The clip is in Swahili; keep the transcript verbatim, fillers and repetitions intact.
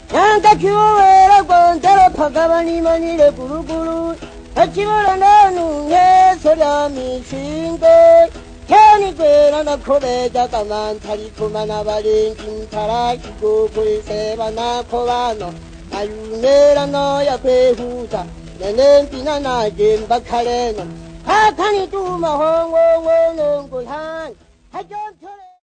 Yanka chiwera kontera pakavani manile guruguru. Achivara nanu ye soryami shingo. Kani kwera na koreja kamantari kumana barengi mtaraki gukuri seba na kovano. Ayunera no ya kwehuta. Nene mpina na jemba kaleno. Hakani tuma hongo ngono nguhan. Hajon tore.